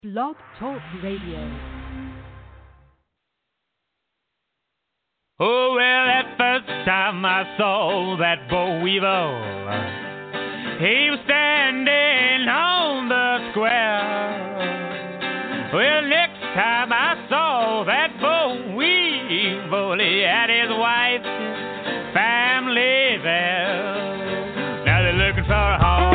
Blog Talk Radio. Oh, well, that first time I saw that boll weevil, he was standing on the square. Well, next time I saw that boll weevil, he had his wife, family there. Now they're looking for a home.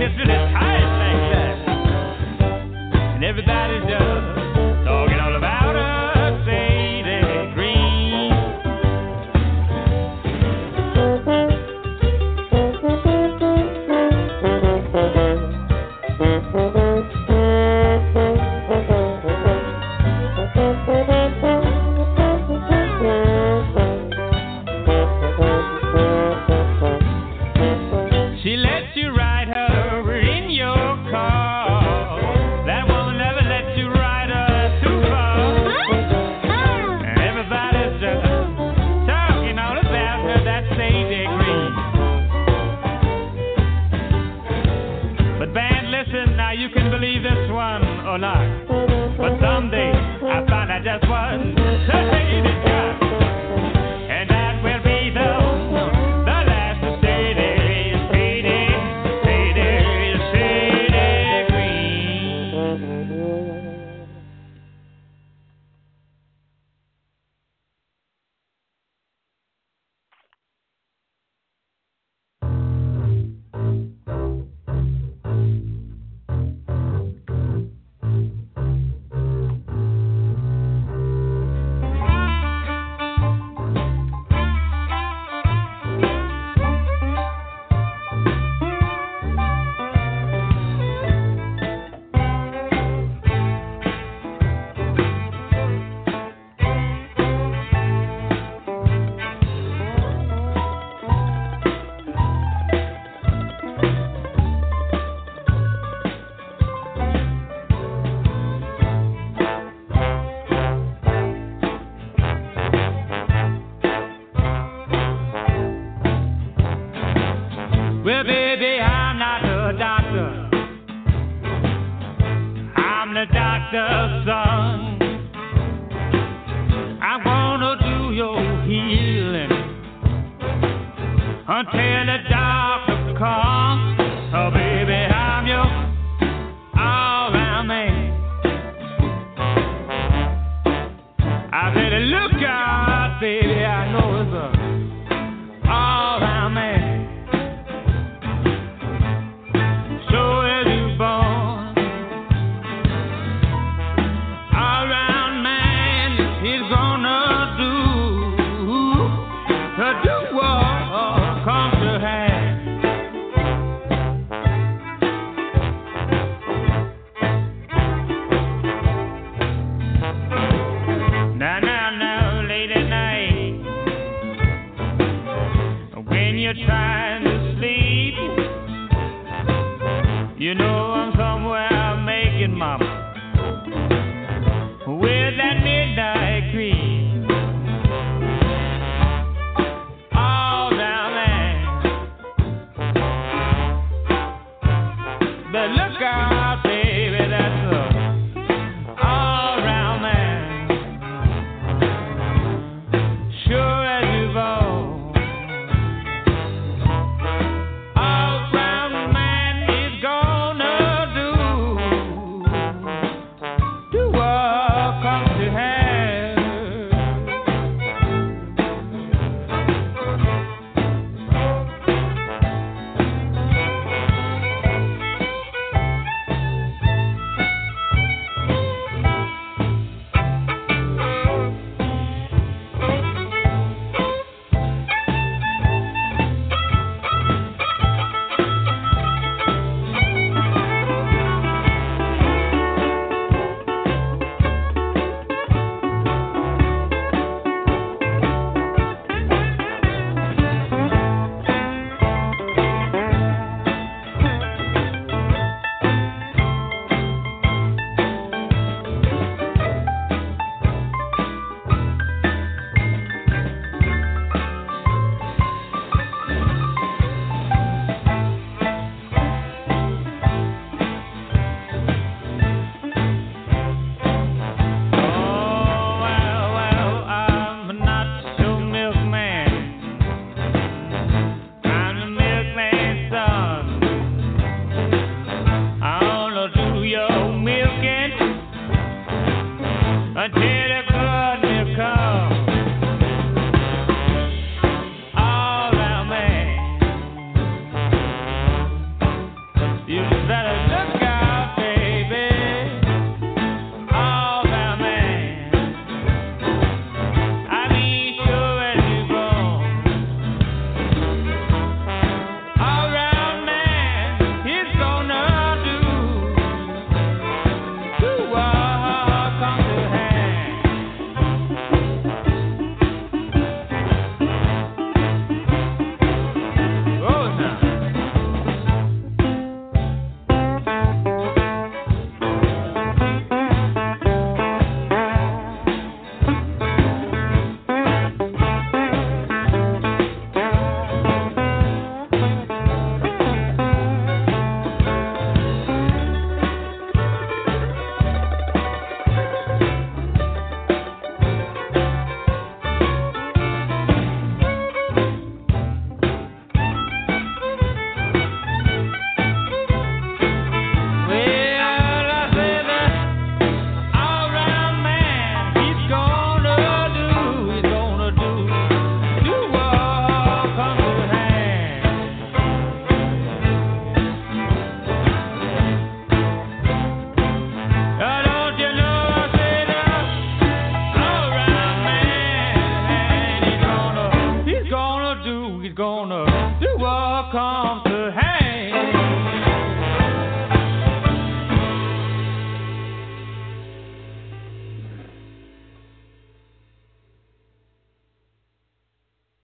gets really tight like that. And everybody's just talking all about a Sadie Green. She lets you ride her in your car. That woman never lets you ride her too far. And everybody's just talking all about her, that Sadie Green. But band, listen, now you can believe this one or not. But someday I find I just one Sadie got. And that will be the last of Sadie, Sadie, Sadie, Sadie Green. Well, baby, I'm not a doctor. I'm the doctor's son. I'm gonna do your healing until the doctor comes. Oh, baby, I'm your all-round man. I better look out, baby. I know it's a all-round man. So is you born all-round man. He's gonna do what comes to hand. Now, late at night, when you're trying to sleep, you know